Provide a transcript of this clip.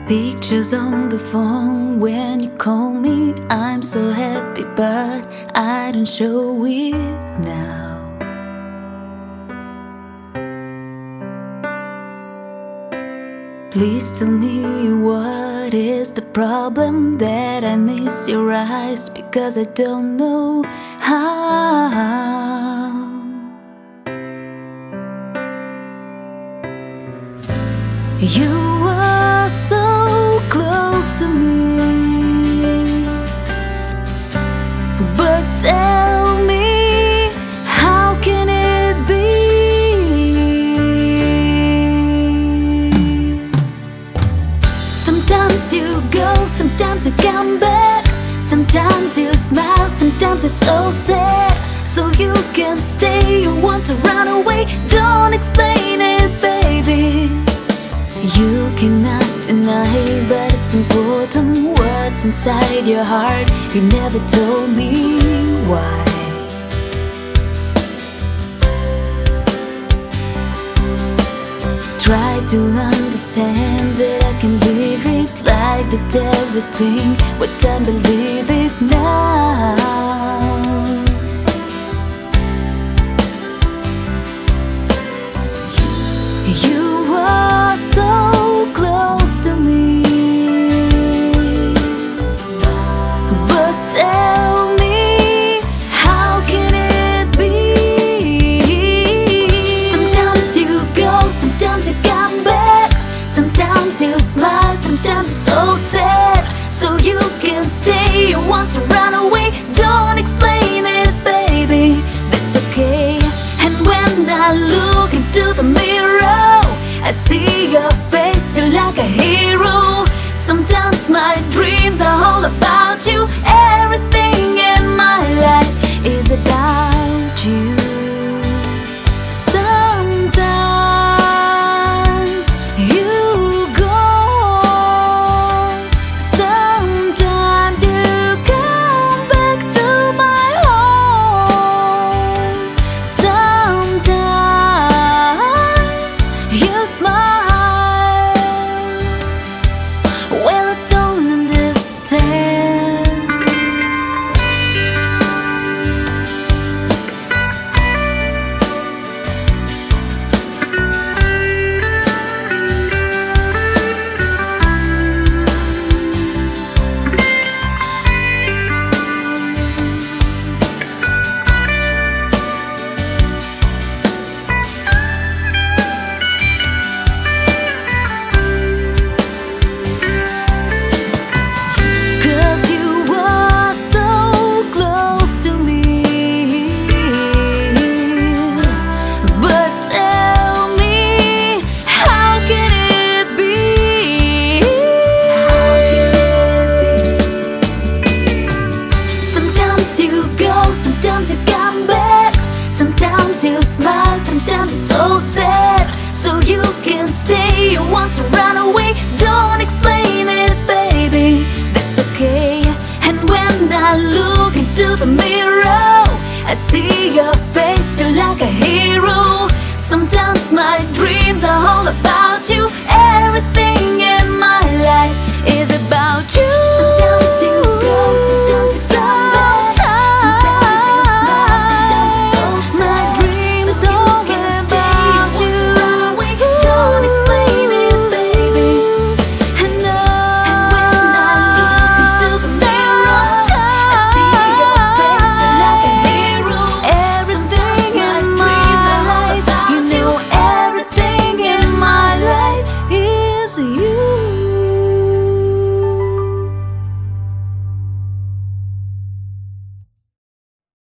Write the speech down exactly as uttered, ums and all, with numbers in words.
Pictures on the phone when you call me. I'm so happy, but I don't show it now. Please tell me, what is the problem? That I miss your eyes because I don't know how. You were so close to me, but tell me, how can it be? Sometimes you go, sometimes you come back. Sometimes you smile, sometimes it's so sad. So you can stay, you want to run away. Don't explain it, baby. You cannot deny, but it's important what's inside your heart. You never told me why. Try to understand that I can leave it like that everything, but don't believe it now. You were so close to me, but tell me, how can it be? Sometimes you go, sometimes you come back. Sometimes you smile, sometimes it's so sad. So you can stay, you want to run away. Don't explain it, baby, that's okay. And when I look into the mirror, I see your face, you're like a hero. Sometimes my dreams are all about you. Everything in my life is about you. Sometimes you go, sometimes you come back to my home. Sometimes you smile. Well, I don't understand. Sometimes you come back, sometimes you smile, sometimes it's so sad. So you can stay, you want to run away. Don't explain it, baby, that's okay. And when I look into the mirror, I see your face, you're like a hero. Sometimes my dreams are all about you. Everything in my life is about you.